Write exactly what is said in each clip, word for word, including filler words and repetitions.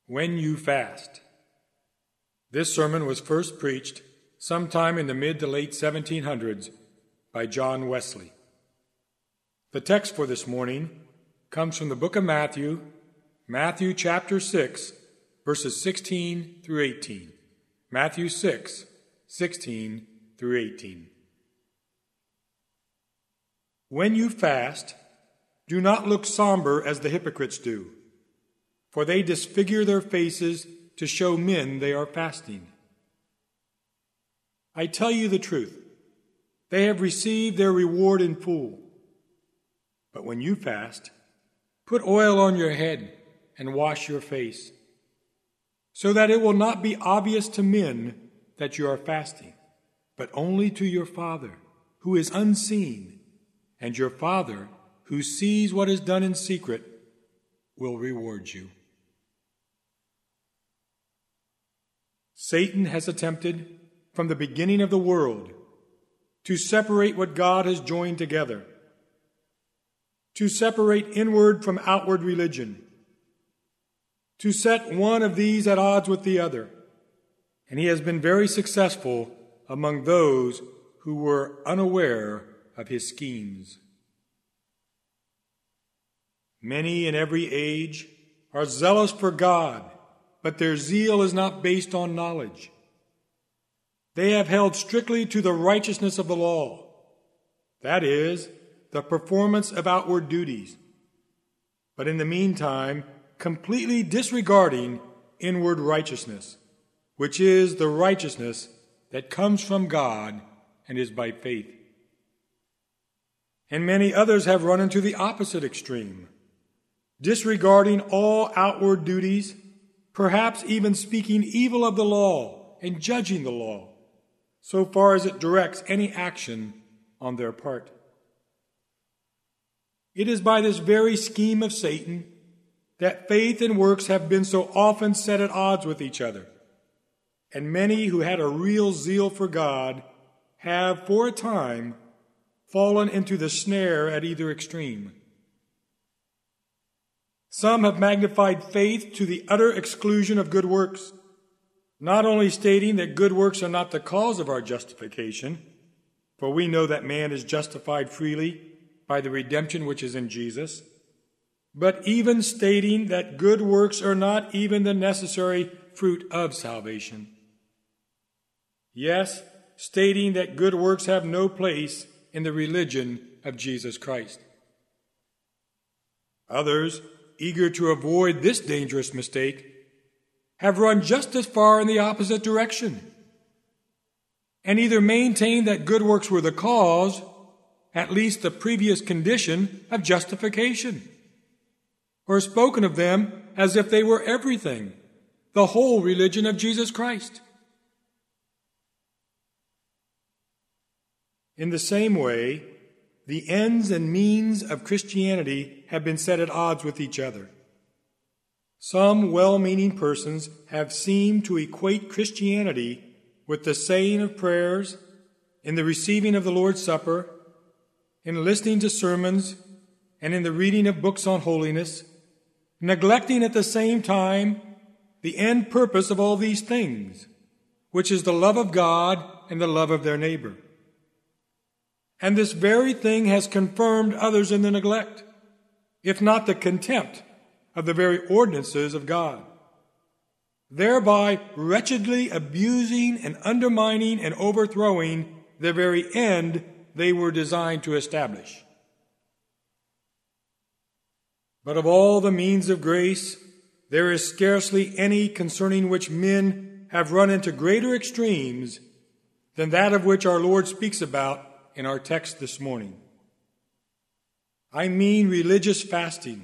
When You Fast. This sermon was first preached sometime in the mid to late seventeen hundreds by John Wesley. The text for this morning comes from the book of Matthew, Matthew chapter six, verses sixteen through eighteen. Matthew six, sixteen through eighteen. When you fast, do not look somber as the hypocrites do, for they disfigure their faces to show men they are fasting. I tell you the truth, they have received their reward in full. But when you fast, put oil on your head and wash your face, so that it will not be obvious to men that you are fasting, but only to your Father, who is unseen, and your Father, who sees what is done in secret, will reward you. Satan has attempted from the beginning of the world to separate what God has joined together, to separate inward from outward religion, to set one of these at odds with the other, and he has been very successful among those who were unaware of his schemes. Many in every age are zealous for God, but their zeal is not based on knowledge. They have held strictly to the righteousness of the law, that is, the performance of outward duties, but in the meantime, completely disregarding inward righteousness, which is the righteousness that comes from God and is by faith. And many others have run into the opposite extreme, disregarding all outward duties, perhaps even speaking evil of the law and judging the law, so far as it directs any action on their part. It is by this very scheme of Satan that faith and works have been so often set at odds with each other, and many who had a real zeal for God have, for a time, fallen into the snare at either extreme. Some have magnified faith to the utter exclusion of good works, not only stating that good works are not the cause of our justification, for we know that man is justified freely by the redemption which is in Jesus, but even stating that good works are not even the necessary fruit of salvation. Yes, stating that good works have no place in the religion of Jesus Christ. Others, eager to avoid this dangerous mistake, have run just as far in the opposite direction, and either maintained that good works were the cause, at least the previous condition, of justification, or spoken of them as if they were everything, the whole religion of Jesus Christ. In the same way, the ends and means of Christianity have been set at odds with each other. Some well-meaning persons have seemed to equate Christianity with the saying of prayers, in the receiving of the Lord's Supper, in listening to sermons, and in the reading of books on holiness, neglecting at the same time the end purpose of all these things, which is the love of God and the love of their neighbor. And this very thing has confirmed others in the neglect, if not the contempt, of the very ordinances of God, thereby wretchedly abusing and undermining and overthrowing the very end they were designed to establish. But of all the means of grace, there is scarcely any concerning which men have run into greater extremes than that of which our Lord speaks about in our text this morning. I mean religious fasting.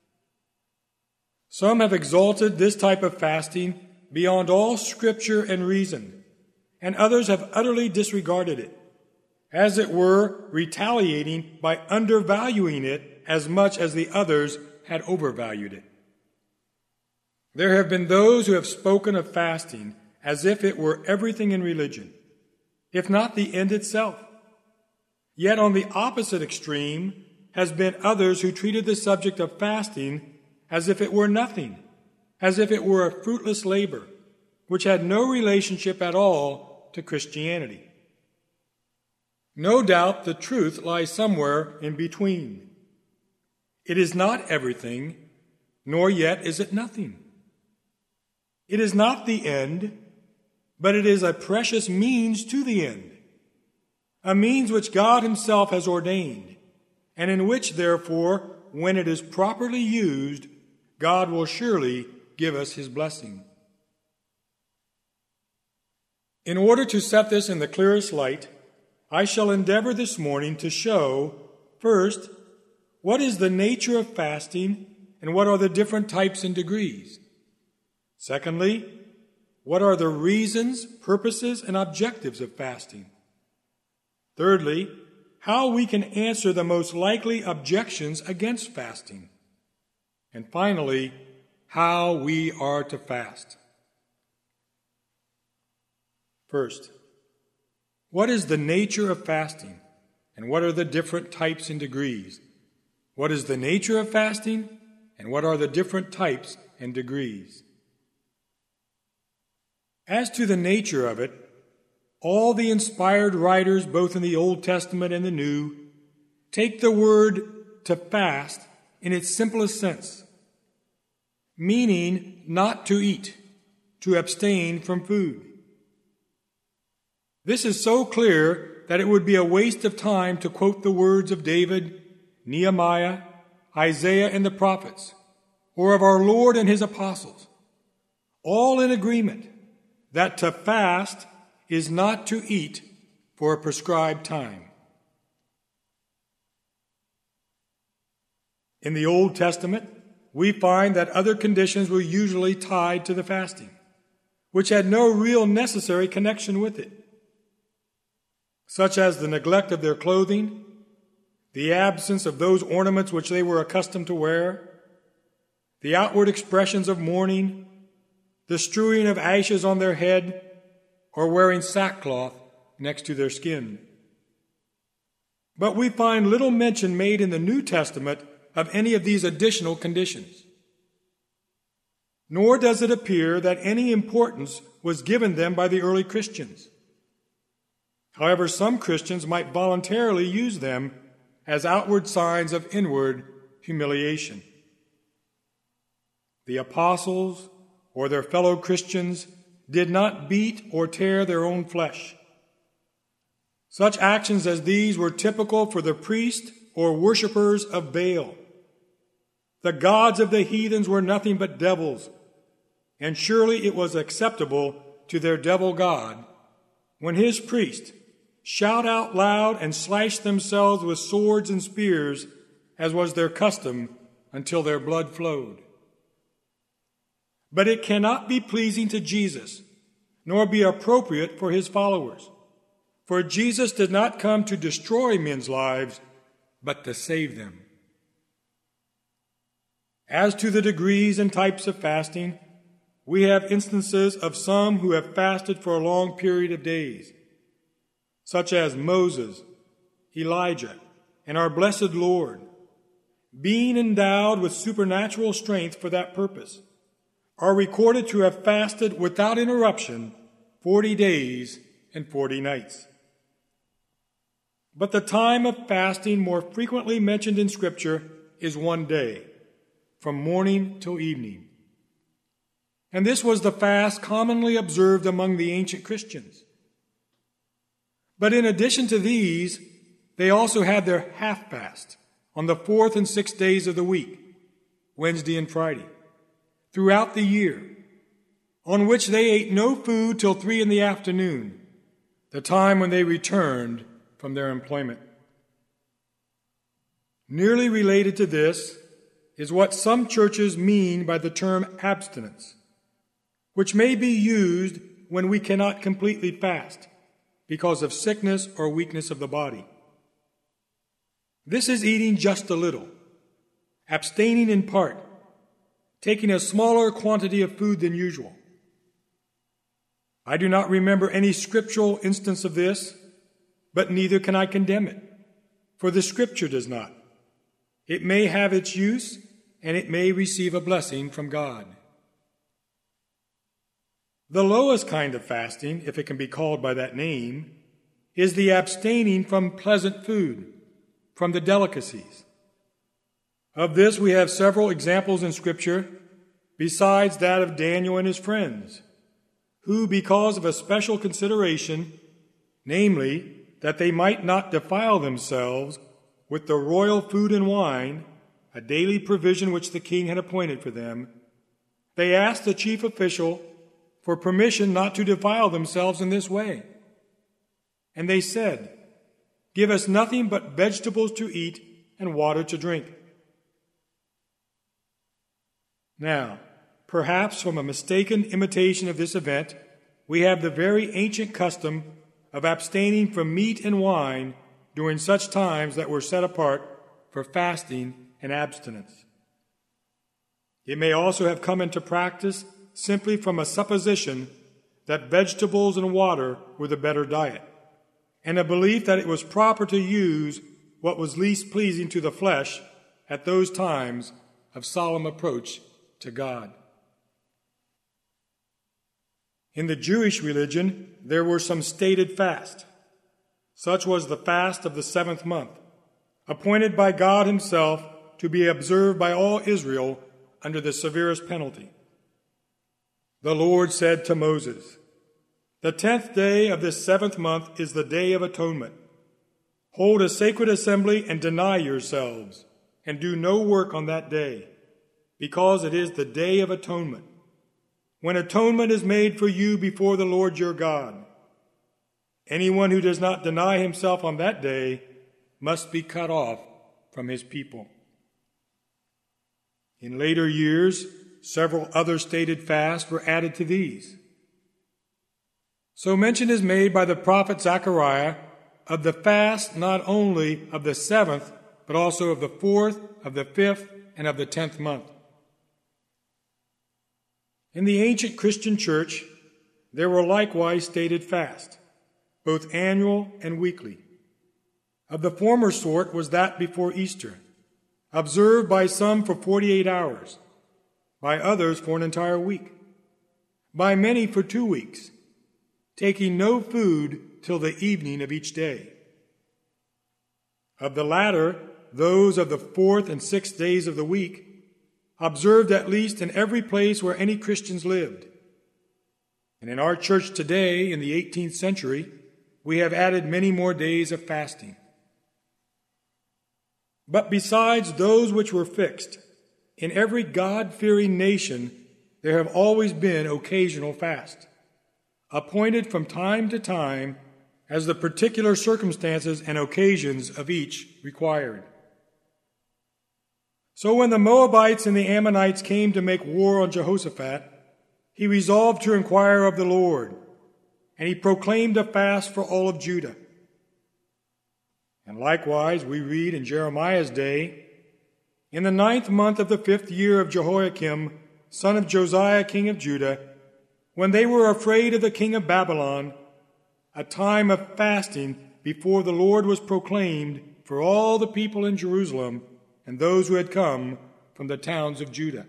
Some have exalted this type of fasting beyond all scripture and reason, and others have utterly disregarded it, as it were, retaliating by undervaluing it as much as the others had overvalued it. There have been those who have spoken of fasting as if it were everything in religion, if not the end itself. Yet on the opposite extreme has been others who treated the subject of fasting as if it were nothing, as if it were a fruitless labor, which had no relationship at all to Christianity. No doubt the truth lies somewhere in between. It is not everything, nor yet is it nothing. It is not the end, but it is a precious means to the end, a means which God himself has ordained, and in which, therefore, when it is properly used, God will surely give us his blessing. In order to set this in the clearest light, I shall endeavor this morning to show, first, what is the nature of fasting and what are the different types and degrees. Secondly, what are the reasons, purposes, and objectives of fasting? Thirdly, how we can answer the most likely objections against fasting. And finally, how we are to fast. First, what is the nature of fasting, and what are the different types and degrees? What is the nature of fasting, and what are the different types and degrees? As to the nature of it, all the inspired writers, both in the Old Testament and the New, take the word to fast in its simplest sense, meaning not to eat, to abstain from food. This is so clear that it would be a waste of time to quote the words of David, Nehemiah, Isaiah, and the prophets, or of our Lord and his apostles, all in agreement that to fast is not to eat for a prescribed time. In the Old Testament, we find that other conditions were usually tied to the fasting, which had no real necessary connection with it, such as the neglect of their clothing, the absence of those ornaments which they were accustomed to wear, the outward expressions of mourning, the strewing of ashes on their head, or wearing sackcloth next to their skin. But we find little mention made in the New Testament of any of these additional conditions. Nor does it appear that any importance was given them by the early Christians. However, some Christians might voluntarily use them as outward signs of inward humiliation. The apostles or their fellow Christians did not beat or tear their own flesh. Such actions as these were typical for the priest or worshippers of Baal. The gods of the heathens were nothing but devils, and surely it was acceptable to their devil god when his priest shout out loud and slash themselves with swords and spears, as was their custom, until their blood flowed. But it cannot be pleasing to Jesus, nor be appropriate for his followers. For Jesus did not come to destroy men's lives, but to save them. As to the degrees and types of fasting, we have instances of some who have fasted for a long period of days, such as Moses, Elijah, and our blessed Lord, being endowed with supernatural strength for that purpose, are recorded to have fasted without interruption forty days and forty nights. But the time of fasting more frequently mentioned in Scripture is one day, from morning till evening. And this was the fast commonly observed among the ancient Christians. But in addition to these, they also had their half fast on the fourth and sixth days of the week, Wednesday and Friday, throughout the year, on which they ate no food till three in the afternoon, the time when they returned from their employment. Nearly related to this is what some churches mean by the term abstinence, which may be used when we cannot completely fast because of sickness or weakness of the body. This is eating just a little, abstaining in part, taking a smaller quantity of food than usual. I do not remember any scriptural instance of this, but neither can I condemn it, for the Scripture does not. It may have its use, and it may receive a blessing from God. The lowest kind of fasting, if it can be called by that name, is the abstaining from pleasant food, from the delicacies. Of this we have several examples in Scripture, besides that of Daniel and his friends, who, because of a special consideration, namely, that they might not defile themselves with the royal food and wine, a daily provision which the king had appointed for them, they asked the chief official for permission not to defile themselves in this way. And they said, "Give us nothing but vegetables to eat and water to drink." Now, perhaps from a mistaken imitation of this event, we have the very ancient custom of abstaining from meat and wine during such times that were set apart for fasting and abstinence. It may also have come into practice simply from a supposition that vegetables and water were the better diet, and a belief that it was proper to use what was least pleasing to the flesh at those times of solemn approach to God. In the Jewish religion, there were some stated fasts. Such was the fast of the seventh month, appointed by God himself to be observed by all Israel under the severest penalty. The Lord said to Moses, "The tenth day of this seventh month is the day of atonement. Hold a sacred assembly and deny yourselves, and do no work on that day, because it is the day of atonement, when atonement is made for you before the Lord your God. Anyone who does not deny himself on that day must be cut off from his people." In later years, several other stated fasts were added to these. So mention is made by the prophet Zechariah of the fast not only of the seventh, but also of the fourth, of the fifth, and of the tenth month. In the ancient Christian church, there were likewise stated fasts, both annual and weekly. Of the former sort was that before Easter, observed by some for forty-eight hours, by others for an entire week, by many for two weeks, taking no food till the evening of each day. Of the latter, those of the fourth and sixth days of the week, observed at least in every place where any Christians lived. And in our church today, in the eighteenth century, we have added many more days of fasting. But besides those which were fixed, in every God-fearing nation there have always been occasional fasts, appointed from time to time as the particular circumstances and occasions of each required. So when the Moabites and the Ammonites came to make war on Jehoshaphat, he resolved to inquire of the Lord, and he proclaimed a fast for all of Judah. And likewise we read in Jeremiah's day, "In the ninth month of the fifth year of Jehoiakim, son of Josiah, king of Judah, when they were afraid of the king of Babylon, a time of fasting before the Lord was proclaimed for all the people in Jerusalem and those who had come from the towns of Judah."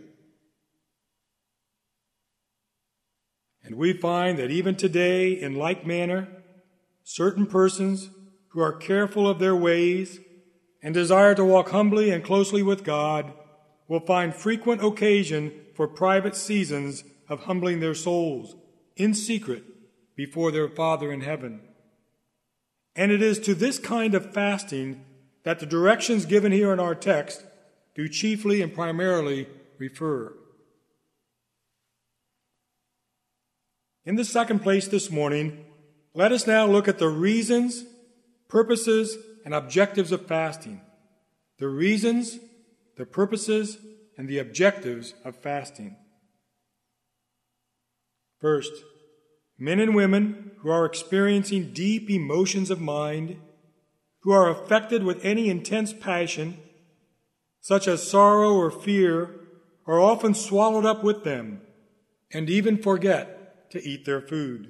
And we find that even today, in like manner, certain persons who are careful of their ways and desire to walk humbly and closely with God will find frequent occasion for private seasons of humbling their souls in secret before their Father in heaven. And it is to this kind of fasting that the directions given here in our text do chiefly and primarily refer. In the second place this morning, let us now look at the reasons, purposes, and objectives of fasting. The reasons, the purposes, and the objectives of fasting. First, men and women who are experiencing deep emotions of mind, who are affected with any intense passion, such as sorrow or fear, are often swallowed up with them and even forget to eat their food.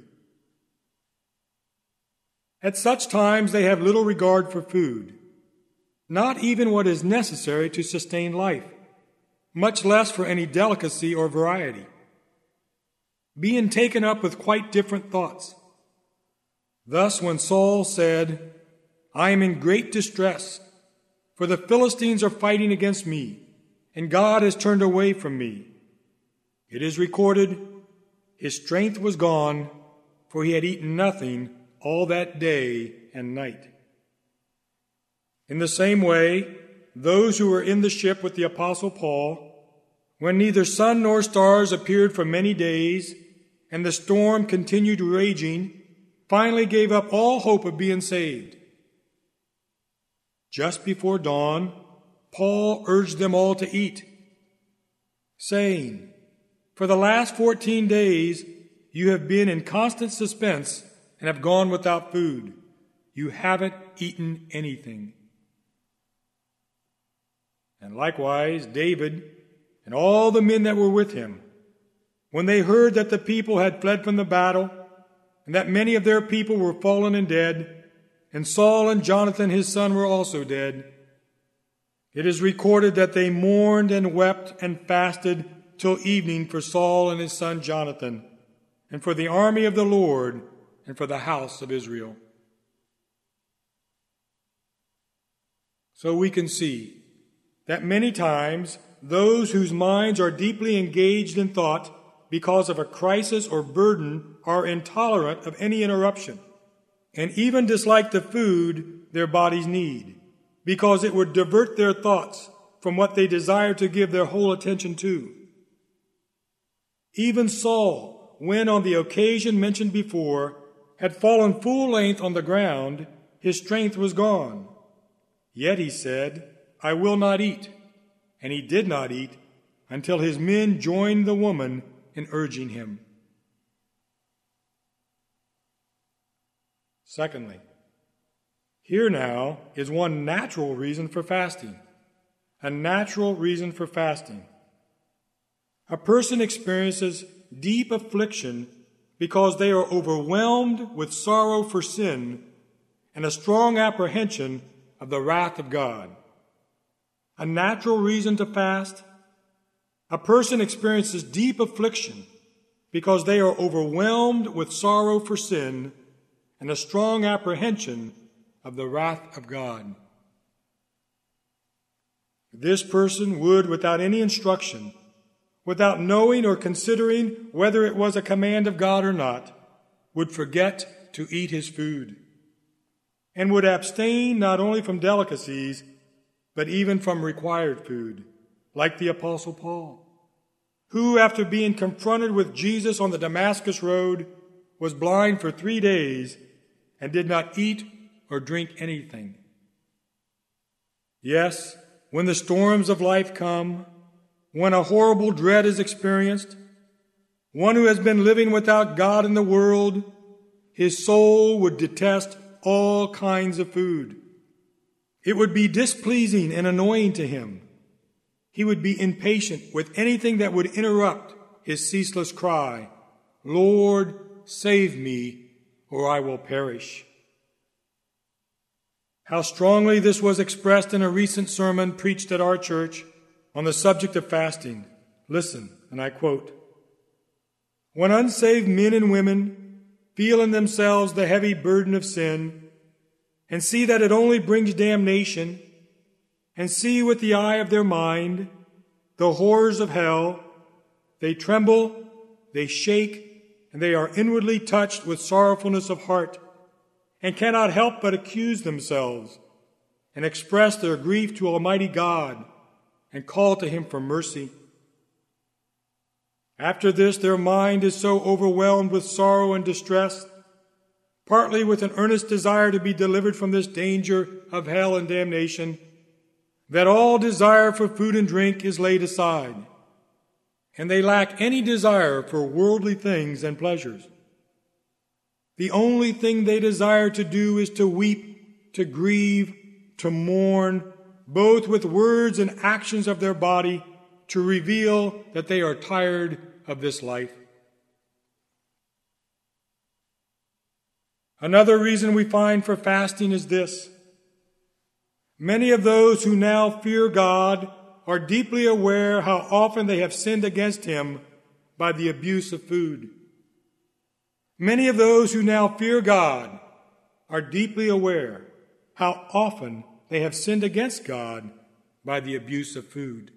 At such times they have little regard for food, not even what is necessary to sustain life, much less for any delicacy or variety. being taken up with quite different thoughts. Thus, when Saul said, "I am in great distress, for the Philistines are fighting against me, and God has turned away from me," it is recorded, his strength was gone, for he had eaten nothing all that day and night. In the same way, those who were in the ship with the Apostle Paul, when neither sun nor stars appeared for many days, and the storm continued raging, finally gave up all hope of being saved. Just before dawn, Paul urged them all to eat, saying, "For the last fourteen days you have been in constant suspense and have gone without food. You haven't eaten anything." And likewise, David and all the men that were with him, when they heard that the people had fled from the battle, and that many of their people were fallen and dead, and Saul and Jonathan his son were also dead, it is recorded that they mourned and wept and fasted till evening for Saul and his son Jonathan, and for the army of the Lord, and for the house of Israel. So we can see that many times those whose minds are deeply engaged in thought because of a crisis or burden are intolerant of any interruption, and even dislike the food their bodies need, because it would divert their thoughts from what they desire to give their whole attention to. Even Saul, when on the occasion mentioned before, had fallen full length on the ground, his strength was gone. Yet he said, "I will not eat." And he did not eat until his men joined the woman in urging him. Secondly, here now is one natural reason for fasting. A natural reason for fasting. A person experiences deep affliction because they are overwhelmed with sorrow for sin and a strong apprehension of the wrath of God. A natural reason to fast. A person experiences deep affliction because they are overwhelmed with sorrow for sin and a strong apprehension of the wrath of God. This person would, without any instruction, without knowing or considering whether it was a command of God or not, would forget to eat his food, and would abstain not only from delicacies, but even from required food, like the Apostle Paul, who, after being confronted with Jesus on the Damascus road, was blind for three days and did not eat or drink anything. Yes, when the storms of life come, when a horrible dread is experienced, one who has been living without God in the world, his soul would detest all kinds of food. It would be displeasing and annoying to him. He would be impatient with anything that would interrupt his ceaseless cry, "Lord, save me, or I will perish." How strongly this was expressed in a recent sermon preached at our church on the subject of fasting. Listen, and I quote, "When unsaved men and women feel in themselves the heavy burden of sin, and see that it only brings damnation, and see with the eye of their mind the horrors of hell, they tremble, they shake, and they are inwardly touched with sorrowfulness of heart, and cannot help but accuse themselves, and express their grief to Almighty God, and call to Him for mercy. After this, their mind is so overwhelmed with sorrow and distress, partly with an earnest desire to be delivered from this danger of hell and damnation, that all desire for food and drink is laid aside, and they lack any desire for worldly things and pleasures. The only thing they desire to do is to weep, to grieve, to mourn, both with words and actions of their body, to reveal that they are tired of this life. Another reason we find for fasting is this. Many of those who now fear God are deeply aware how often they have sinned against Him by the abuse of food. Many of those who now fear God are deeply aware how often they have sinned against God by the abuse of food.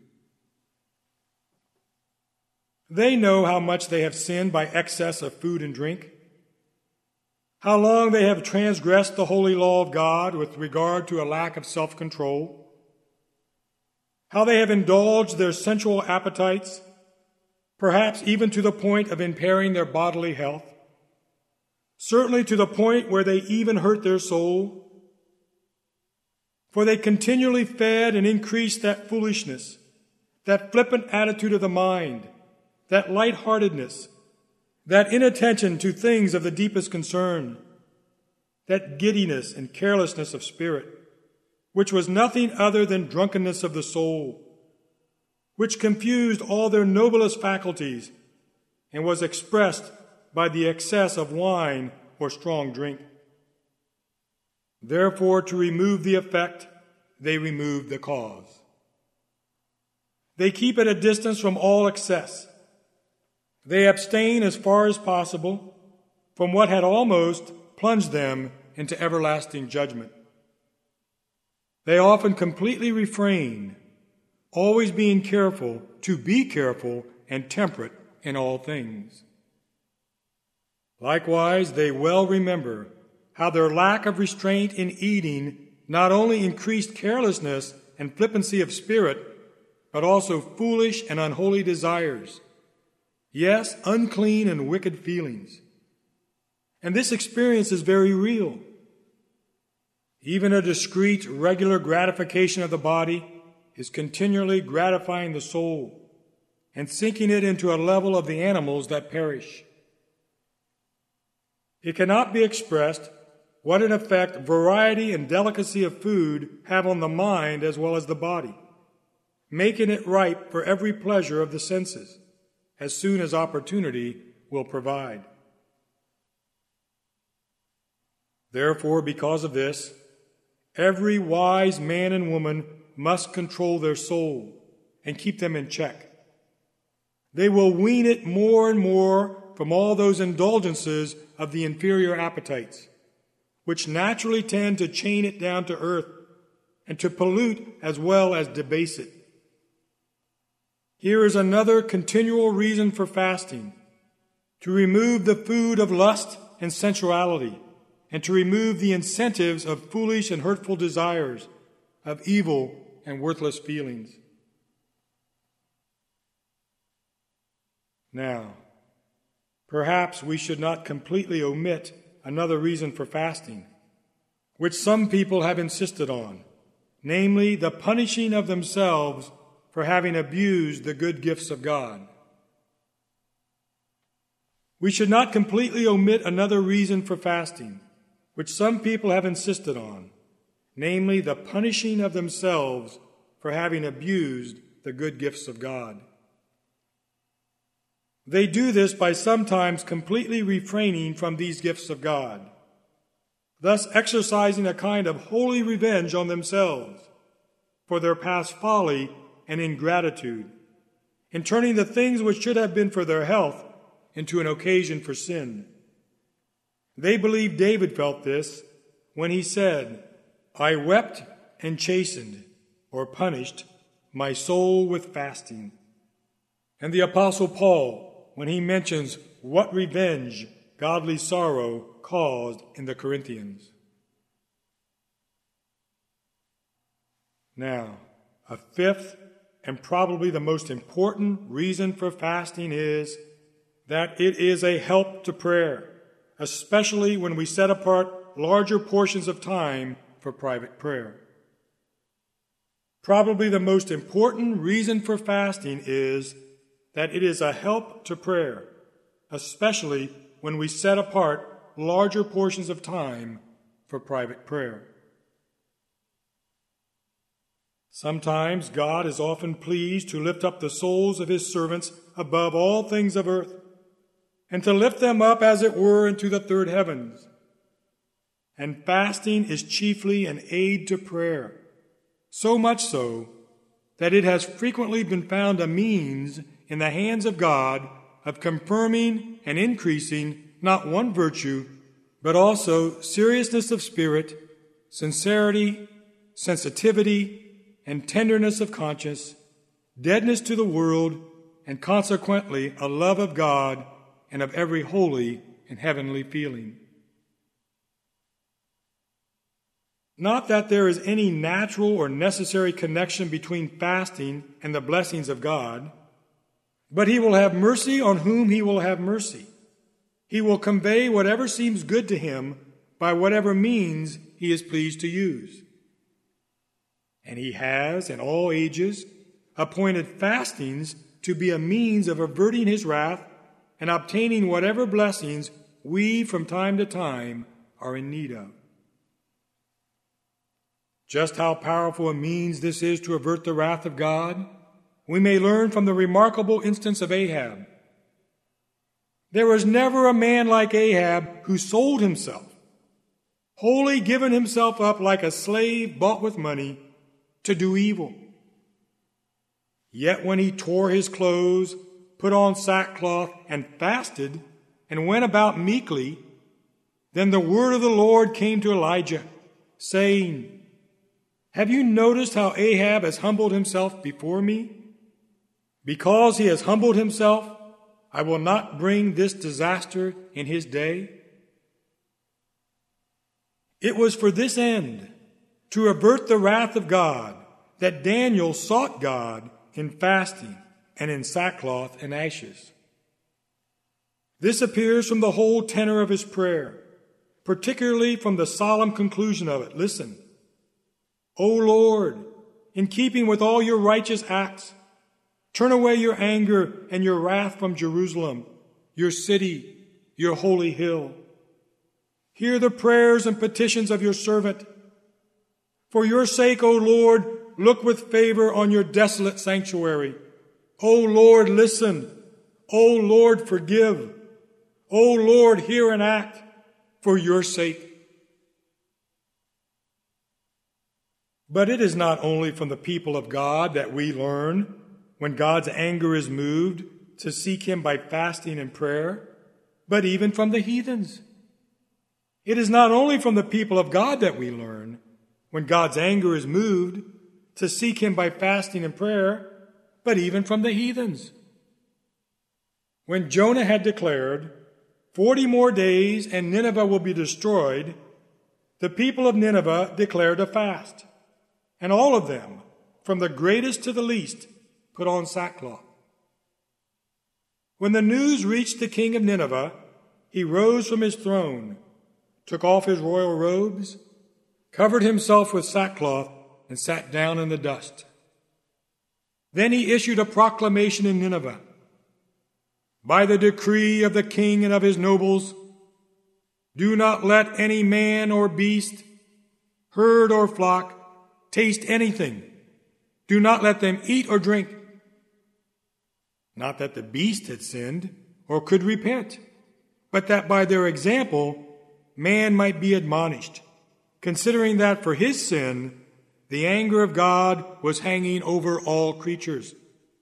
They know how much they have sinned by excess of food and drink, how long they have transgressed the holy law of God with regard to a lack of self-control, how they have indulged their sensual appetites, perhaps even to the point of impairing their bodily health, certainly to the point where they even hurt their soul. For they continually fed and increased that foolishness, that flippant attitude of the mind, that lightheartedness, that inattention to things of the deepest concern, that giddiness and carelessness of spirit, which was nothing other than drunkenness of the soul, which confused all their noblest faculties and was expressed by the excess of wine or strong drink. Therefore, to remove the effect, they remove the cause. They keep at a distance from all excess. They abstain as far as possible from what had almost plunged them into everlasting judgment. They often completely refrain, always being careful to be careful and temperate in all things. Likewise, they well remember how their lack of restraint in eating not only increased carelessness and flippancy of spirit, but also foolish and unholy desires, yes, unclean and wicked feelings. And this experience is very real. Even a discreet, regular gratification of the body is continually gratifying the soul and sinking it into a level of the animals that perish. It cannot be expressed what an effect variety and delicacy of food have on the mind as well as the body, making it ripe for every pleasure of the senses, as soon as opportunity will provide. Therefore, because of this, every wise man and woman must control their soul and keep them in check. They will wean it more and more from all those indulgences of the inferior appetites, which naturally tend to chain it down to earth and to pollute as well as debase it. Here is another continual reason for fasting: to remove the food of lust and sensuality, and to remove the incentives of foolish and hurtful desires, of evil and worthless feelings. Now, perhaps we should not completely omit another reason for fasting, which some people have insisted on, namely the punishing of themselves for having abused the good gifts of God. We should not completely omit another reason for fasting, which some people have insisted on, namely the punishing of themselves for having abused the good gifts of God. They do this by sometimes completely refraining from these gifts of God, thus exercising a kind of holy revenge on themselves for their past folly and ingratitude, in turning the things which should have been for their health into an occasion for sin. They believe David felt this when he said, "I wept and chastened," or punished, "my soul with fasting." And the Apostle Paul, when he mentions what revenge godly sorrow caused in the Corinthians. Now, a fifth and probably the most important reason for fasting is that it is a help to prayer, especially when we set apart larger portions of time for private prayer. Probably the most important reason for fasting is that it is a help to prayer, especially when we set apart larger portions of time for private prayer. Sometimes God is often pleased to lift up the souls of his servants above all things of earth, and to lift them up, as it were, into the third heavens. And fasting is chiefly an aid to prayer, so much so that it has frequently been found a means in the hands of God of confirming and increasing not one virtue, but also seriousness of spirit, sincerity, sensitivity, and tenderness of conscience, deadness to the world, and consequently a love of God and of every holy and heavenly feeling. Not that there is any natural or necessary connection between fasting and the blessings of God, but he will have mercy on whom he will have mercy. He will convey whatever seems good to him by whatever means he is pleased to use. And he has, in all ages, appointed fastings to be a means of averting his wrath and obtaining whatever blessings we from time to time are in need of. Just how powerful a means this is to avert the wrath of God, we may learn from the remarkable instance of Ahab. There was never a man like Ahab who sold himself, wholly given himself up like a slave bought with money to do evil. Yet when he tore his clothes, put on sackcloth, and fasted, and went about meekly, then the word of the Lord came to Elijah, saying, "Have you noticed how Ahab has humbled himself before me? Because he has humbled himself, I will not bring this disaster in his day." It was for this end, to avert the wrath of God, that Daniel sought God in fasting and in sackcloth and ashes. This appears from the whole tenor of his prayer, particularly from the solemn conclusion of it. Listen. "O Lord, in keeping with all your righteous acts, turn away your anger and your wrath from Jerusalem, your city, your holy hill. Hear the prayers and petitions of your servant. For your sake, O Lord, look with favor on your desolate sanctuary. O Lord, listen. O Lord, forgive. O Lord, hear and act for your sake." But it is not only from the people of God that we learn, when God's anger is moved, to seek him by fasting and prayer, but even from the heathens. It is not only from the people of God that we learn, when God's anger is moved, to seek him by fasting and prayer, but even from the heathens. When Jonah had declared, "Forty more days and Nineveh will be destroyed," the people of Nineveh declared a fast. And all of them, from the greatest to the least, put on sackcloth. When the news reached the king of Nineveh, he rose from his throne, took off his royal robes, covered himself with sackcloth, and sat down in the dust. Then he issued a proclamation in Nineveh. "By the decree of the king and of his nobles, do not let any man or beast, herd or flock, taste anything. Do not let them eat or drink." Not that the beast had sinned or could repent, but that by their example man might be admonished, considering that for his sin the anger of God was hanging over all creatures.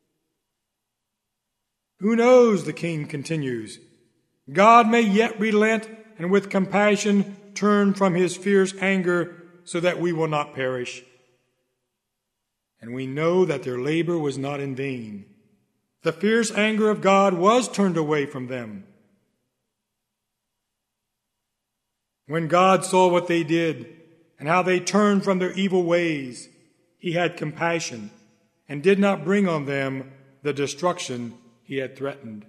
"Who knows," the king continues, "God may yet relent and with compassion turn from his fierce anger so that we will not perish." And we know that their labor was not in vain. The fierce anger of God was turned away from them. When God saw what they did and how they turned from their evil ways, he had compassion and did not bring on them the destruction he had threatened.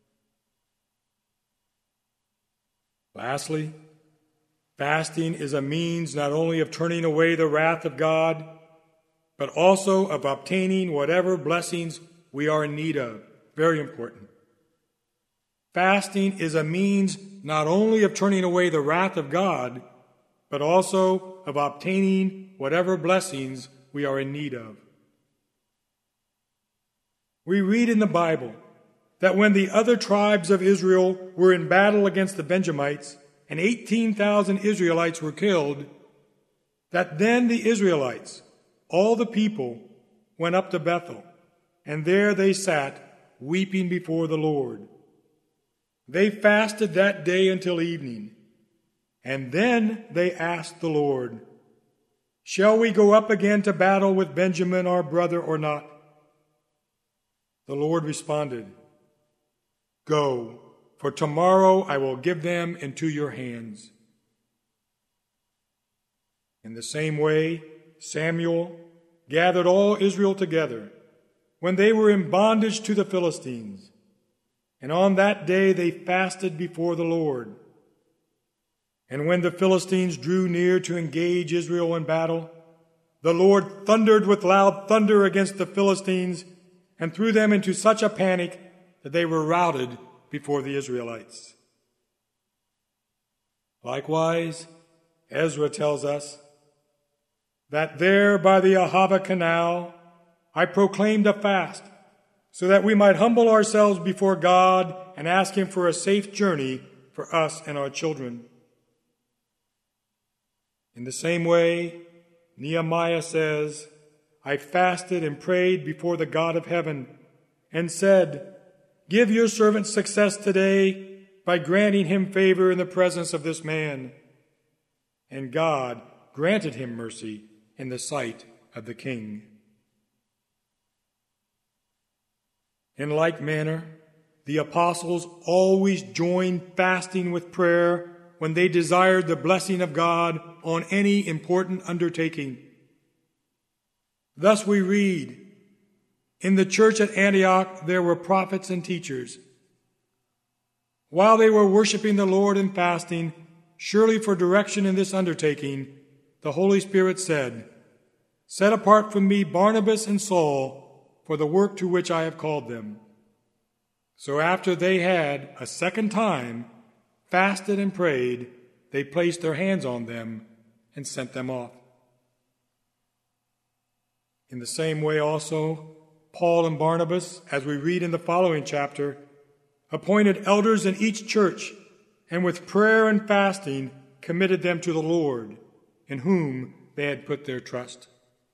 Lastly, fasting is a means not only of turning away the wrath of God, but also of obtaining whatever blessings we are in need of. Very important. Fasting is a means not only of turning away the wrath of God, but also of obtaining whatever blessings we are in need of. We read in the Bible that when the other tribes of Israel were in battle against the Benjamites and eighteen thousand Israelites were killed, that then the Israelites, all the people, went up to Bethel, and there they sat, weeping before the Lord. They fasted that day until evening, and then they asked the Lord, "Shall we go up again to battle with Benjamin our brother or not?" The Lord responded, "Go, for tomorrow I will give them into your hands." In the same way, Samuel gathered all Israel together when they were in bondage to the Philistines, and on that day they fasted before the Lord. And when the Philistines drew near to engage Israel in battle, the Lord thundered with loud thunder against the Philistines and threw them into such a panic that they were routed before the Israelites. Likewise, Ezra tells us that there by the Ahava Canal I proclaimed a fast, so that we might humble ourselves before God and ask Him for a safe journey for us and our children. In the same way, Nehemiah says, I fasted and prayed before the God of heaven and said, "Give your servant success today by granting him favor in the presence of this man." And God granted him mercy in the sight of the king. In like manner, the apostles always joined fasting with prayer when they desired the blessing of God on any important undertaking. Thus we read, "In the church at Antioch there were prophets and teachers. While they were worshiping the Lord and fasting, surely for direction in this undertaking, the Holy Spirit said, 'Set apart from me Barnabas and Saul for the work to which I have called them.' So after they had, a second time, fasted and prayed, they placed their hands on them and sent them off." In the same way also, Paul and Barnabas, as we read in the following chapter, appointed elders in each church, and with prayer and fasting committed them to the Lord, in whom they had put their trust.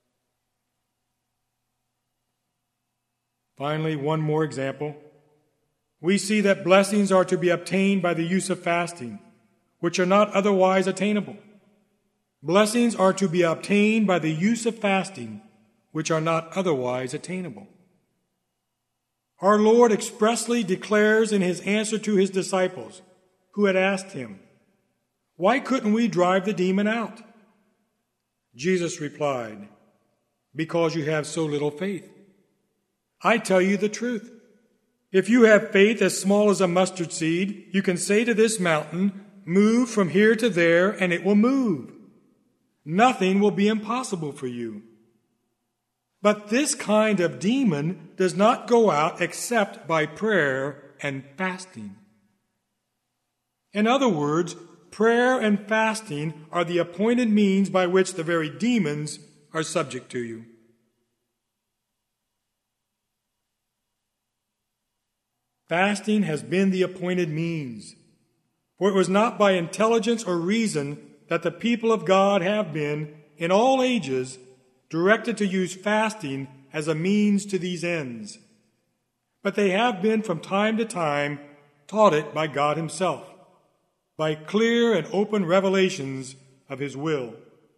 Finally, one more example. We see that blessings are to be obtained by the use of fasting, which are not otherwise attainable. Blessings are to be obtained by the use of fasting, which are not otherwise attainable. Our Lord expressly declares in his answer to his disciples, who had asked him, "Why couldn't we drive the demon out?" Jesus replied, "Because you have so little faith. I tell you the truth. If you have faith as small as a mustard seed, you can say to this mountain, 'Move from here to there,' and it will move. Nothing will be impossible for you. But this kind of demon does not go out except by prayer and fasting." In other words, prayer and fasting are the appointed means by which the very demons are subject to you. Fasting has been the appointed means, for it was not by intelligence or reason that the people of God have been, in all ages, directed to use fasting as a means to these ends, but they have been from time to time taught it by God himself, by clear and open revelations of his will.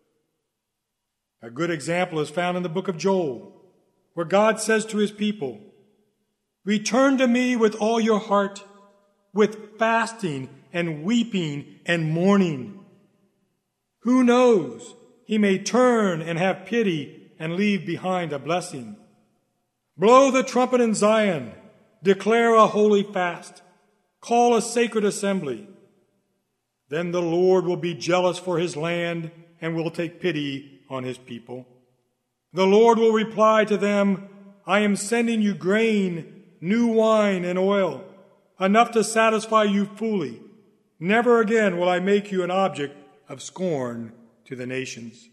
A good example is found in the book of Joel, where God says to his people, "Return to me with all your heart, with fasting and weeping and mourning. Who knows? He may turn and have pity and leave behind a blessing. Blow the trumpet in Zion, declare a holy fast, call a sacred assembly. Then the Lord will be jealous for his land and will take pity on his people. The Lord will reply to them, 'I am sending you grain, new wine, and oil, enough to satisfy you fully. Never again will I make you an object of scorn to the nations.'"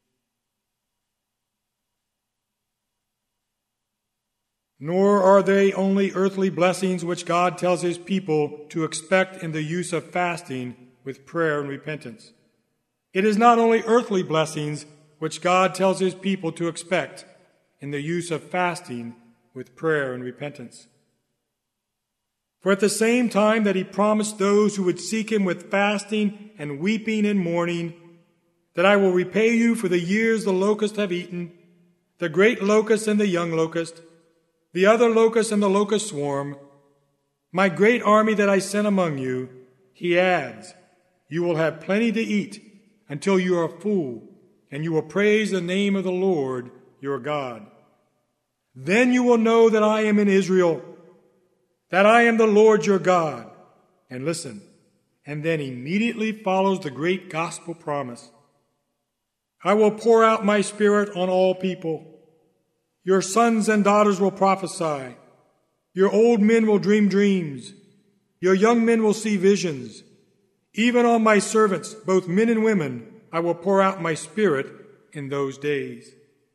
Nor are they only earthly blessings which God tells his people to expect in the use of fasting with prayer and repentance. It is not only earthly blessings which God tells his people to expect in the use of fasting with prayer and repentance. For at the same time that he promised those who would seek him with fasting and weeping and mourning, that I will repay you for the years the locusts have eaten, the great locust and the young locust, the other locust and the locust swarm, my great army that I sent among you, he adds, you will have plenty to eat until you are full, and you will praise the name of the Lord your God. Then you will know that I am in Israel, that I am the Lord your God. And listen, and then immediately follows the great gospel promise. I will pour out my spirit on all people. Your sons and daughters will prophesy. Your old men will dream dreams. Your young men will see visions. Even on my servants, both men and women, I will pour out my spirit in those days.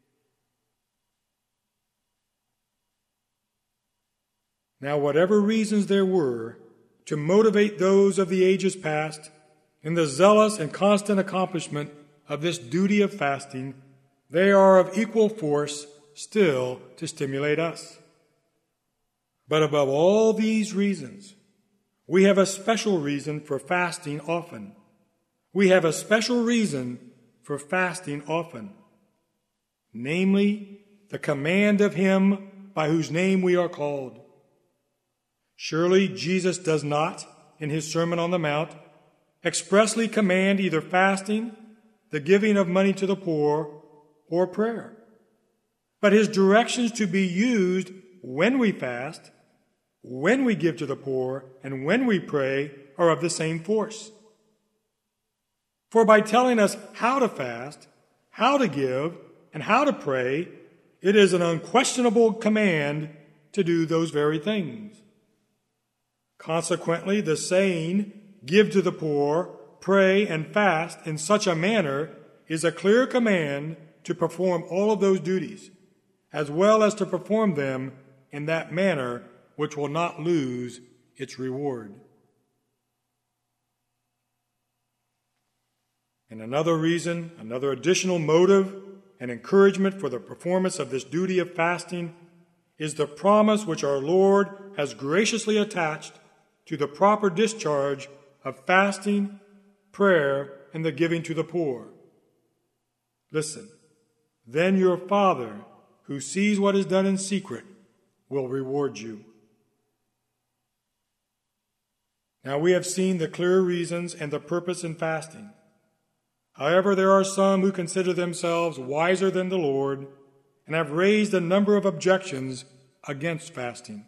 Now, whatever reasons there were to motivate those of the ages past in the zealous and constant accomplishment of this duty of fasting, they are of equal force still to stimulate us. But above all these reasons, we have a special reason for fasting often. We have a special reason for fasting often, namely the command of him by whose name we are called. Surely Jesus does not, in his Sermon on the Mount, expressly command either fasting, the giving of money to the poor, or prayer. But his directions to be used when we fast, when we give to the poor, and when we pray are of the same force. For by telling us how to fast, how to give, and how to pray, it is an unquestionable command to do those very things. Consequently, the saying, give to the poor, pray, and fast in such a manner is a clear command to perform all of those duties, as well as to perform them in that manner which will not lose its reward. And another reason, another additional motive and encouragement for the performance of this duty of fasting is the promise which our Lord has graciously attached to the proper discharge of fasting, prayer, and the giving to the poor. Listen, then your Father, who sees what is done in secret, will reward you. Now we have seen the clear reasons and the purpose in fasting. However, there are some who consider themselves wiser than the Lord and have raised a number of objections against fasting.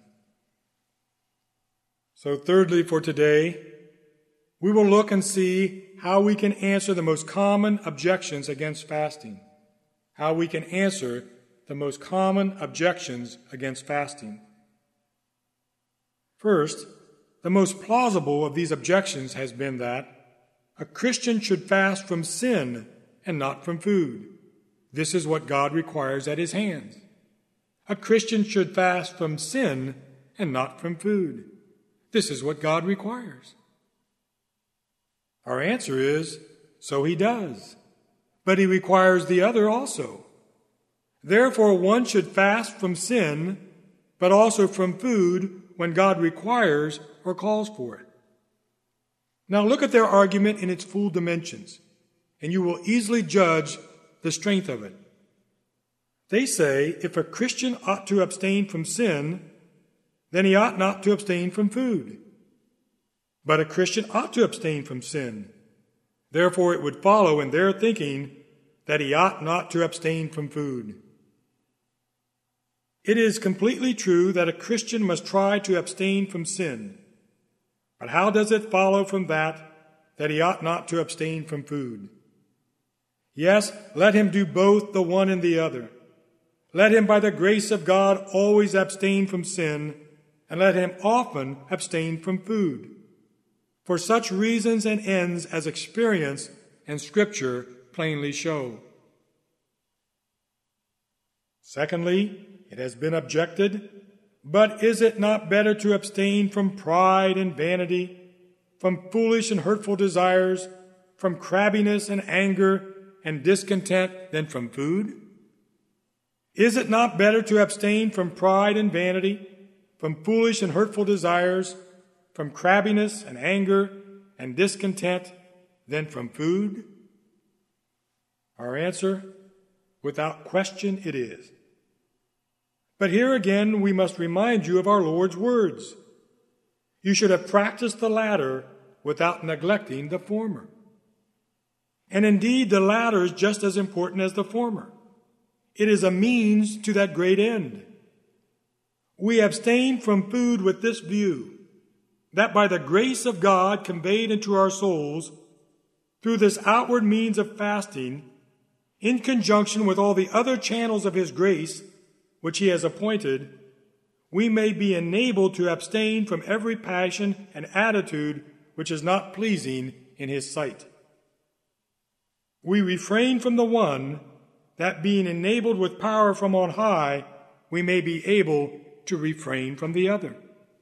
So thirdly, for today, we will look and see how we can answer the most common objections against fasting. How we can answer the most common objections against fasting. First, the most plausible of these objections has been that a Christian should fast from sin and not from food. This is what God requires at his hands. A Christian should fast from sin and not from food. This is what God requires. Our answer is, so he does. But he requires the other also. Therefore, one should fast from sin, but also from food when God requires or calls for it. Now look at their argument in its full dimensions, and you will easily judge the strength of it. They say if a Christian ought to abstain from sin, then he ought not to abstain from food. But a Christian ought to abstain from sin. Therefore, it would follow in their thinking that he ought not to abstain from food. It is completely true that a Christian must try to abstain from sin. But how does it follow from that that he ought not to abstain from food? Yes, let him do both the one and the other. Let him, by the grace of God, always abstain from sin, and let him often abstain from food, for such reasons and ends as experience and Scripture plainly show. Secondly, it has been objected, but is it not better to abstain from pride and vanity, from foolish and hurtful desires, from crabbiness and anger and discontent than from food? Is it not better to abstain from pride and vanity, from foolish and hurtful desires, from crabbiness and anger and discontent than from food? Our answer, without question, it is. But here again we must remind you of our Lord's words. You should have practiced the latter without neglecting the former. And indeed, the latter is just as important as the former. It is a means to that great end. We abstain from food with this view, that by the grace of God conveyed into our souls, through this outward means of fasting, in conjunction with all the other channels of His grace, which He has appointed, we may be enabled to abstain from every passion and attitude which is not pleasing in His sight. We refrain from the one, that being enabled with power from on high, we may be able to refrain from the other.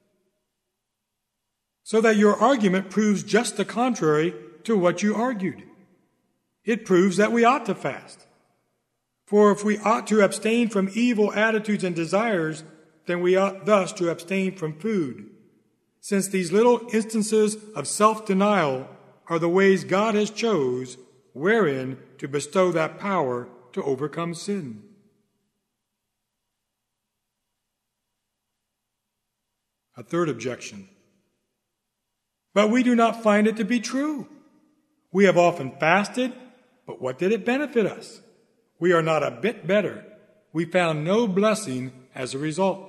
So that your argument proves just the contrary to what you argued. It proves that we ought to fast. For if we ought to abstain from evil attitudes and desires, then we ought thus to abstain from food, since these little instances of self-denial are the ways God has chose wherein to bestow that power to overcome sin. A third objection. But we do not find it to be true. We have often fasted, but what did it benefit us? We are not a bit better. We found no blessing as a result.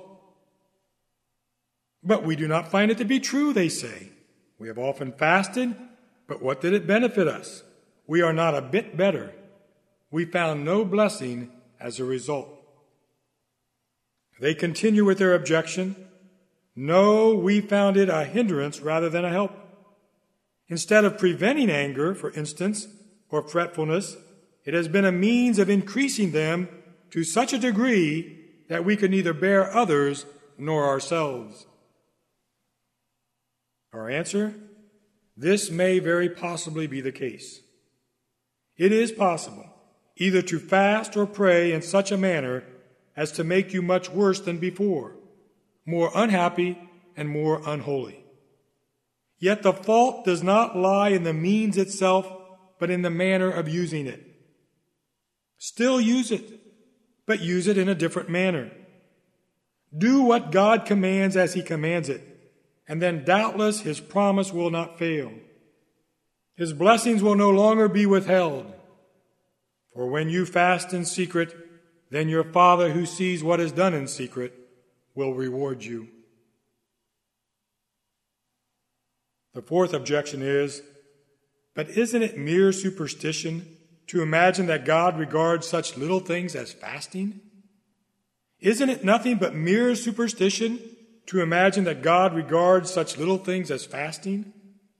But we do not find it to be true, they say. We have often fasted, but what did it benefit us? We are not a bit better. We found no blessing as a result. They continue with their objection. No, we found it a hindrance rather than a help. Instead of preventing anger, for instance, or fretfulness, it has been a means of increasing them to such a degree that we could neither bear others nor ourselves. Our answer? This may very possibly be the case. It is possible either to fast or pray in such a manner as to make you much worse than before, more unhappy and more unholy. Yet the fault does not lie in the means itself, but in the manner of using it. Still use it, but use it in a different manner. Do what God commands as He commands it, and then doubtless His promise will not fail. His blessings will no longer be withheld. For when you fast in secret, then your Father who sees what is done in secret will reward you. The fourth objection is, but isn't it mere superstition to imagine that God regards such little things as fasting? Isn't it nothing but mere superstition to imagine that God regards such little things as fasting?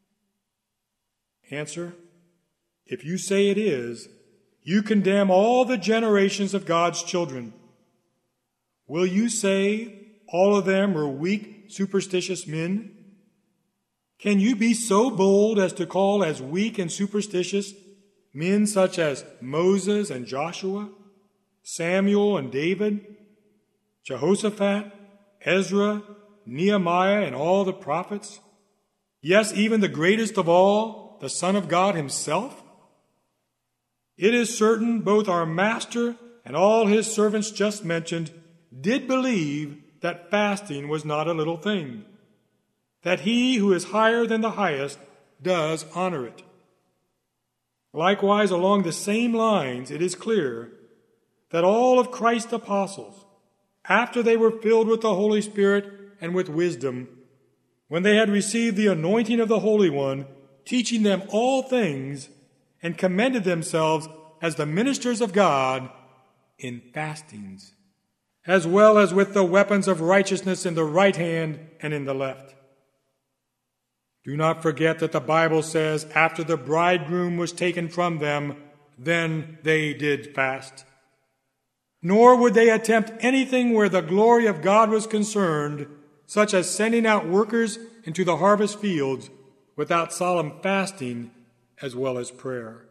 Answer, if you say it is, you condemn all the generations of God's children. Will you say all of them were weak, superstitious men? Can you be so bold as to call as weak and superstitious men such as Moses and Joshua, Samuel and David, Jehoshaphat, Ezra, Nehemiah, and all the prophets? Yes, even the greatest of all, the Son of God Himself? It is certain both our Master and all His servants just mentioned did believe that fasting was not a little thing, that He who is higher than the highest does honor it. Likewise, along the same lines, it is clear that all of Christ's apostles, after they were filled with the Holy Spirit and with wisdom, when they had received the anointing of the Holy One, teaching them all things, and commended themselves as the ministers of God in fastings, as well as with the weapons of righteousness in the right hand and in the left. Do not forget that the Bible says, after the bridegroom was taken from them, then they did fast. Nor would they attempt anything where the glory of God was concerned, such as sending out workers into the harvest fields, without solemn fasting as well as prayer.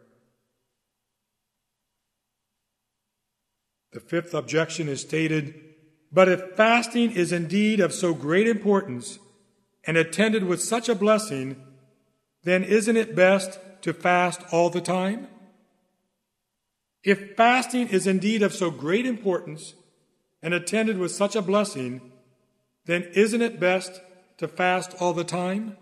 The fifth objection is stated, but if fasting is indeed of so great importance, and attended with such a blessing, then isn't it best to fast all the time? If fasting is indeed of so great importance and attended with such a blessing, then isn't it best to fast all the time?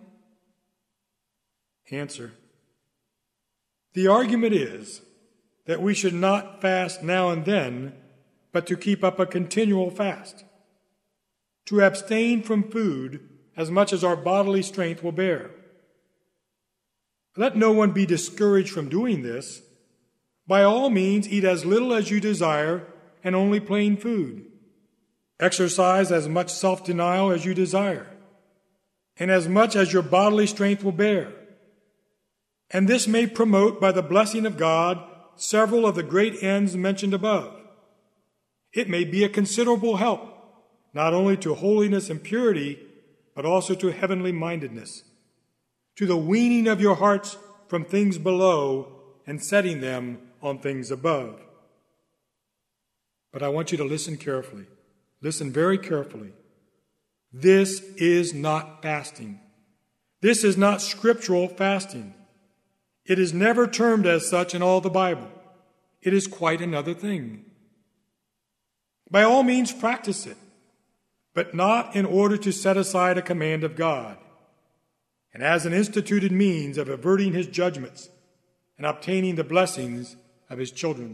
Answer: the argument is that we should not fast now and then, but to keep up a continual fast, to abstain from food as much as our bodily strength will bear. Let no one be discouraged from doing this. By all means, eat as little as you desire and only plain food. Exercise as much self-denial as you desire, and as much as your bodily strength will bear. And this may promote, by the blessing of God, several of the great ends mentioned above. It may be a considerable help, not only to holiness and purity, but also to heavenly mindedness, to the weaning of your hearts from things below and setting them on things above. But I want you to listen carefully. Listen very carefully. This is not fasting. This is not scriptural fasting. It is never termed as such in all the Bible. It is quite another thing. By all means, practice it, but not in order to set aside a command of God, and as an instituted means of averting his judgments and obtaining the blessings of his children.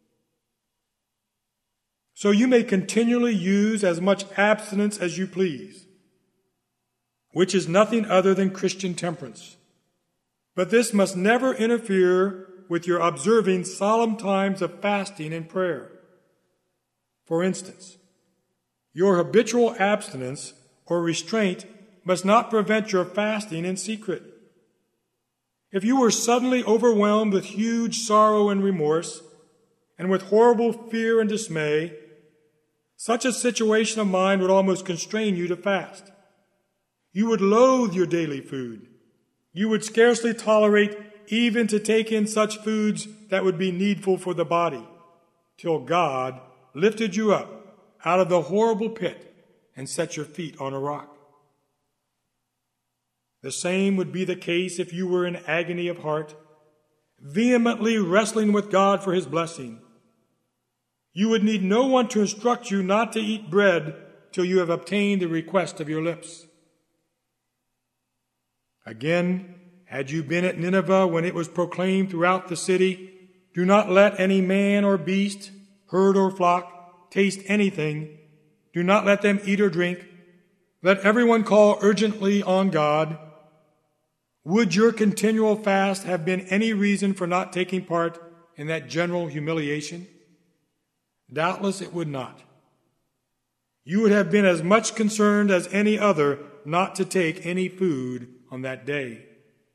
So you may continually use as much abstinence as you please, which is nothing other than Christian temperance. But this must never interfere with your observing solemn times of fasting and prayer. For instance, your habitual abstinence or restraint must not prevent your fasting in secret. If you were suddenly overwhelmed with huge sorrow and remorse, and with horrible fear and dismay, such a situation of mind would almost constrain you to fast. You would loathe your daily food. You would scarcely tolerate even to take in such foods that would be needful for the body, till God lifted you up out of the horrible pit and set your feet on a rock. The same would be the case if you were in agony of heart, vehemently wrestling with God for his blessing. You would need no one to instruct you not to eat bread till you have obtained the request of your lips. Again, had you been at Nineveh when it was proclaimed throughout the city, do not let any man or beast, herd or flock, taste anything. Do not let them eat or drink. Let everyone call urgently on God. Would your continual fast have been any reason for not taking part in that general humiliation? Doubtless it would not. You would have been as much concerned as any other not to take any food on that day.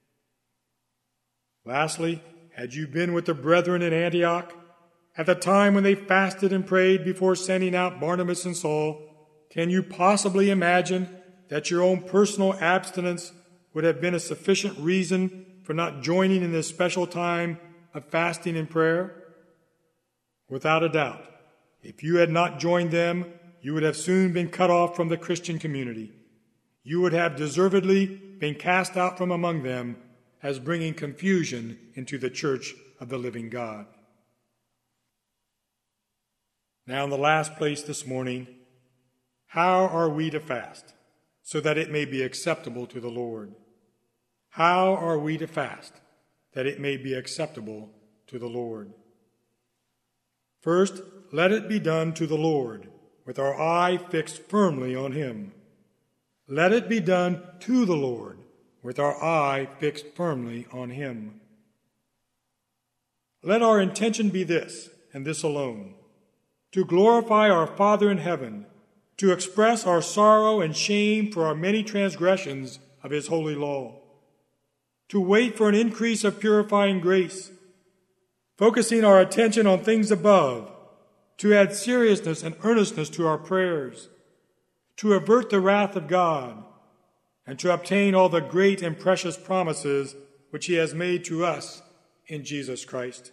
Lastly, had you been with the brethren in Antioch at the time when they fasted and prayed before sending out Barnabas and Saul, can you possibly imagine that your own personal abstinence would have been a sufficient reason for not joining in this special time of fasting and prayer? Without a doubt, if you had not joined them, you would have soon been cut off from the Christian community. You would have deservedly been cast out from among them as bringing confusion into the church of the living God. Now, in the last place this morning, how are we to fast so that it may be acceptable to the Lord? How are we to fast that it may be acceptable to the Lord? First, let it be done to the Lord, with our eye fixed firmly on him. Let it be done to the Lord, with our eye fixed firmly on him. Let our intention be this, and this alone: to glorify our Father in heaven, to express our sorrow and shame for our many transgressions of his holy law, to wait for an increase of purifying grace, focusing our attention on things above, to add seriousness and earnestness to our prayers, to avert the wrath of God, and to obtain all the great and precious promises which he has made to us in Jesus Christ.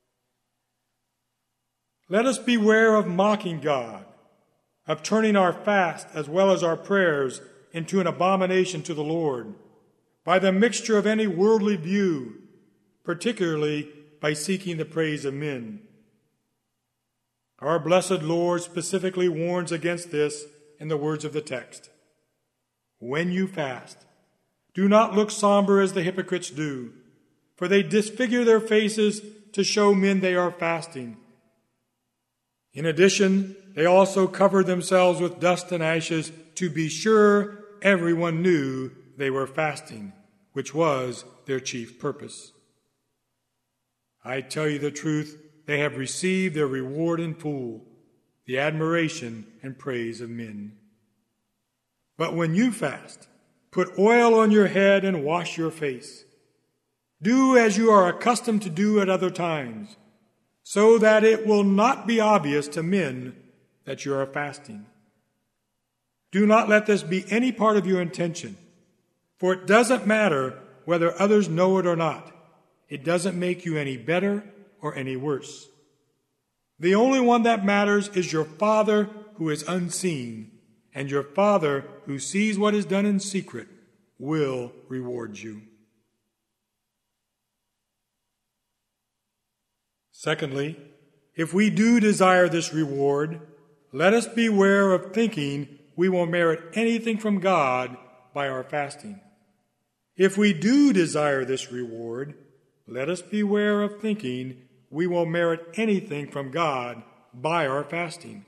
Let us beware of mocking God, of turning our fast as well as our prayers into an abomination to the Lord, by the mixture of any worldly view, particularly by seeking the praise of men. Our blessed Lord specifically warns against this in the words of the text. When you fast, do not look somber as the hypocrites do, for they disfigure their faces to show men they are fasting. In addition, they also covered themselves with dust and ashes to be sure everyone knew they were fasting, which was their chief purpose. I tell you the truth, they have received their reward in full, the admiration and praise of men. But when you fast, put oil on your head and wash your face. Do as you are accustomed to do at other times, so that it will not be obvious to men that you are fasting. Do not let this be any part of your intention, for it doesn't matter whether others know it or not. It doesn't make you any better or any worse. The only one that matters is your Father who is unseen, and your Father who sees what is done in secret will reward you. Secondly, if we do desire this reward, let us beware of thinking we will merit anything from God by our fasting. If we do desire this reward, let us beware of thinking we will merit anything from God by our fasting.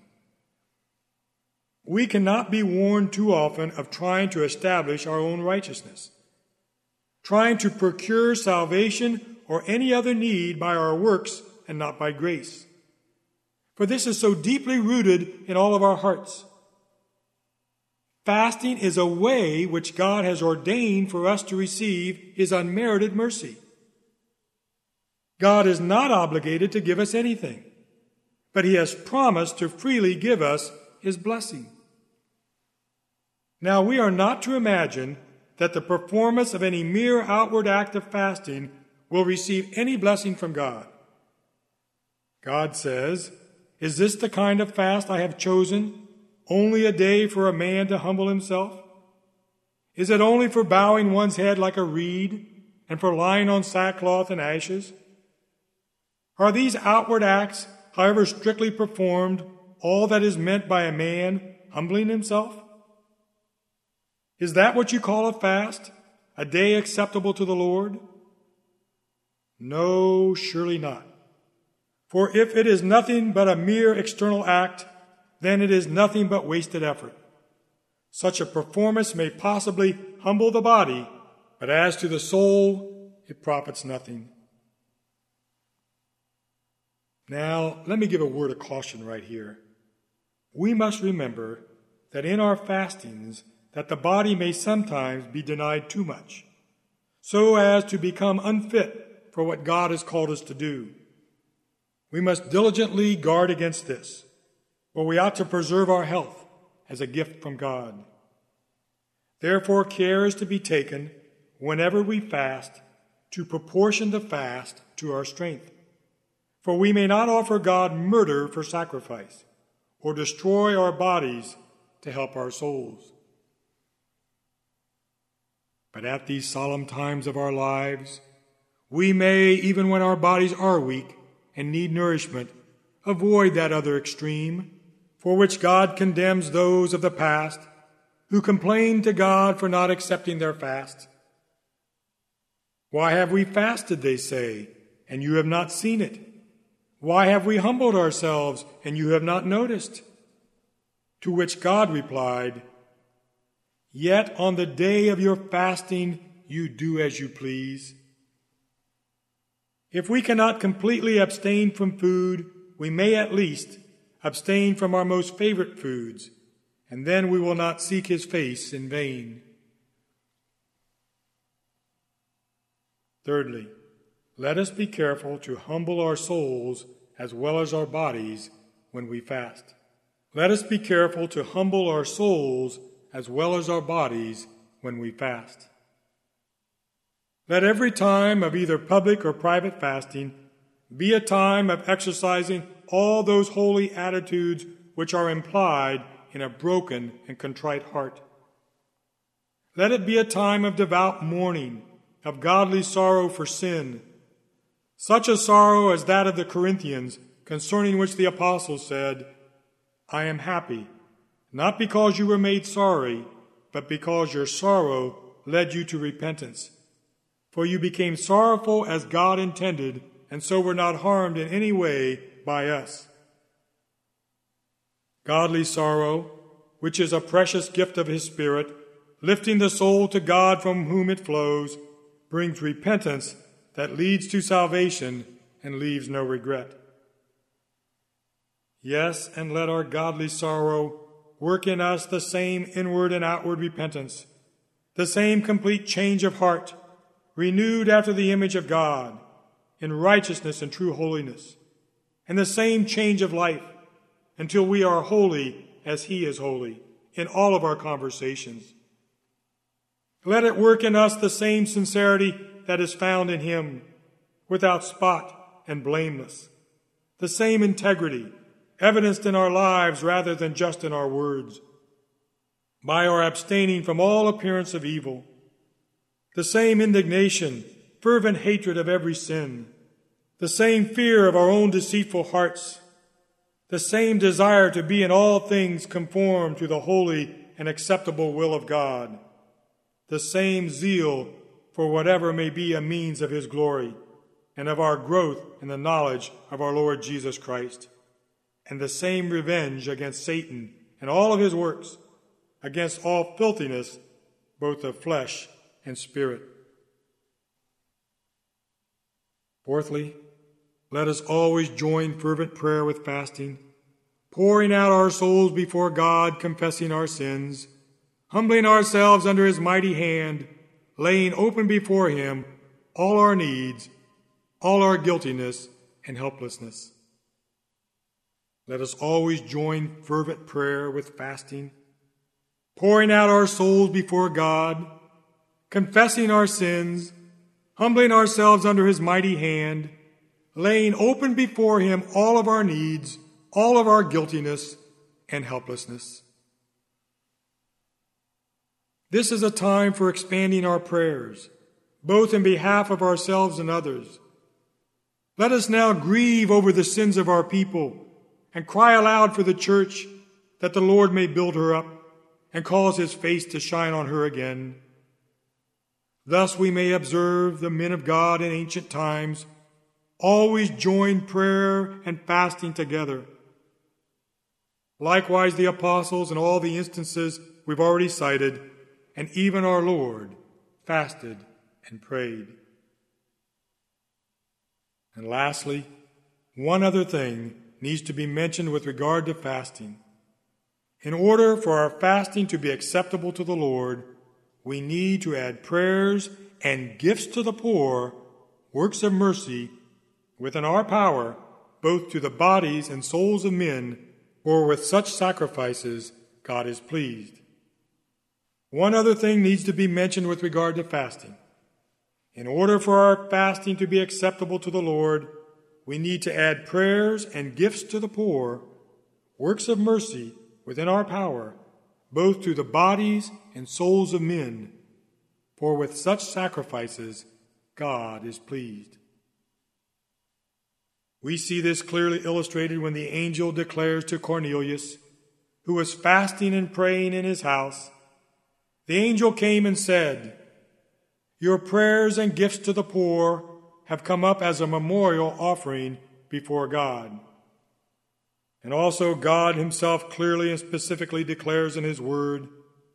We cannot be warned too often of trying to establish our own righteousness, trying to procure salvation or any other need by our works and not by grace. For this is so deeply rooted in all of our hearts. Fasting is a way which God has ordained for us to receive His unmerited mercy. God is not obligated to give us anything, but He has promised to freely give us His blessing. Now, we are not to imagine that the performance of any mere outward act of fasting will receive any blessing from God. God says, "Is this the kind of fast I have chosen, only a day for a man to humble himself? Is it only for bowing one's head like a reed and for lying on sackcloth and ashes? Are these outward acts, however strictly performed, all that is meant by a man humbling himself? Is that what you call a fast, a day acceptable to the Lord? No, surely not. For if it is nothing but a mere external act, then it is nothing but wasted effort. Such a performance may possibly humble the body, but as to the soul, it profits nothing." Now, let me give a word of caution right here. We must remember that in our fastings, that the body may sometimes be denied too much, so as to become unfit for what God has called us to do. We must diligently guard against this, for we ought to preserve our health as a gift from God. Therefore, care is to be taken, whenever we fast, to proportion the fast to our strength. For we may not offer God murder for sacrifice, or destroy our bodies to help our souls. But at these solemn times of our lives, we may, even when our bodies are weak and need nourishment, avoid that other extreme, for which God condemns those of the past who complain to God for not accepting their fast. "Why have we fasted," they say, "and you have not seen it? Why have we humbled ourselves, and you have not noticed?" To which God replied, "Yet on the day of your fasting you do as you please." If we cannot completely abstain from food, we may at least abstain from our most favorite foods, and then we will not seek His face in vain. Thirdly, let us be careful to humble our souls as well as our bodies when we fast. Let us be careful to humble our souls as well as our bodies when we fast. Let every time of either public or private fasting be a time of exercising all those holy attitudes which are implied in a broken and contrite heart. Let it be a time of devout mourning, of godly sorrow for sin, such a sorrow as that of the Corinthians, concerning which the apostle said, I am happy, not because you were made sorry, but because your sorrow led you to repentance. For you became sorrowful as God intended, and so were not harmed in any way by us. Godly sorrow, which is a precious gift of His Spirit, lifting the soul to God from whom it flows, brings repentance that leads to salvation and leaves no regret. Yes, and let our godly sorrow work in us the same inward and outward repentance, the same complete change of heart, renewed after the image of God, in righteousness and true holiness, and the same change of life, until we are holy as He is holy in all of our conversations. Let it work in us the same sincerity that is found in Him, without spot and blameless, the same integrity, evidenced in our lives rather than just in our words, by our abstaining from all appearance of evil, the same indignation, fervent hatred of every sin, the same fear of our own deceitful hearts, the same desire to be in all things conformed to the holy and acceptable will of God, the same zeal for whatever may be a means of His glory and of our growth in the knowledge of our Lord Jesus Christ, and the same revenge against Satan and all of his works, against all filthiness, both of flesh and spirit. Fourthly, let us always join fervent prayer with fasting, pouring out our souls before God, confessing our sins, humbling ourselves under His mighty hand, laying open before Him all our needs, all our guiltiness and helplessness. Let us always join fervent prayer with fasting, pouring out our souls before God, confessing our sins, humbling ourselves under His mighty hand, laying open before Him all of our needs, all of our guiltiness and helplessness. This is a time for expanding our prayers, both in behalf of ourselves and others. Let us now grieve over the sins of our people and cry aloud for the church, that the Lord may build her up and cause His face to shine on her again. Thus we may observe the men of God in ancient times always join prayer and fasting together. Likewise the apostles in all the instances we've already cited, and even our Lord fasted and prayed. And lastly, one other thing needs to be mentioned with regard to fasting. In order for our fasting to be acceptable to the Lord, we need to add prayers and gifts to the poor, works of mercy, within our power, both to the bodies and souls of men, for with such sacrifices God is pleased. One other thing needs to be mentioned with regard to fasting. In order for our fasting to be acceptable to the Lord, we need to add prayers and gifts to the poor, works of mercy within our power, both to the bodies and souls of men, for with such sacrifices God is pleased. We see this clearly illustrated when the angel declares to Cornelius, who was fasting and praying in his house, the angel came and said, "Your prayers and gifts to the poor have come up as a memorial offering before God." And also God Himself clearly and specifically declares in His word,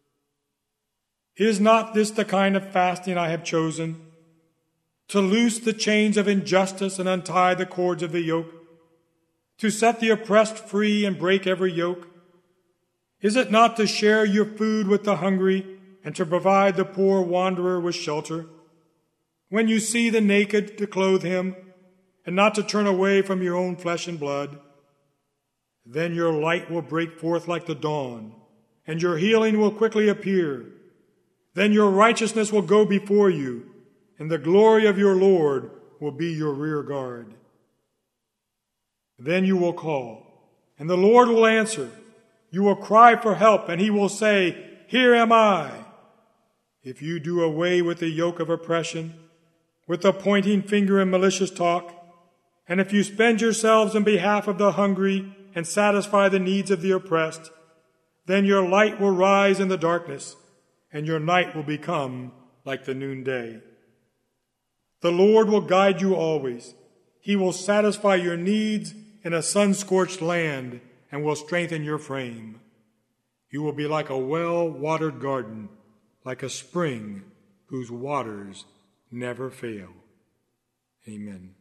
"Is not this the kind of fasting I have chosen? To loose the chains of injustice and untie the cords of the yoke, to set the oppressed free and break every yoke? Is it not to share your food with the hungry and to provide the poor wanderer with shelter? When you see the naked, to clothe him, and not to turn away from your own flesh and blood? Then your light will break forth like the dawn, and your healing will quickly appear. Then your righteousness will go before you, and the glory of your Lord will be your rear guard. Then you will call, and the Lord will answer. You will cry for help, and He will say, 'Here am I.' if you do away with the yoke of oppression, with the pointing finger and malicious talk, and if you spend yourselves in behalf of the hungry and satisfy the needs of the oppressed, then your light will rise in the darkness, and your night will become like the noonday. The Lord will guide you always. He will satisfy your needs in a sun-scorched land and will strengthen your frame. You will be like a well-watered garden, like a spring whose waters never fail. Amen.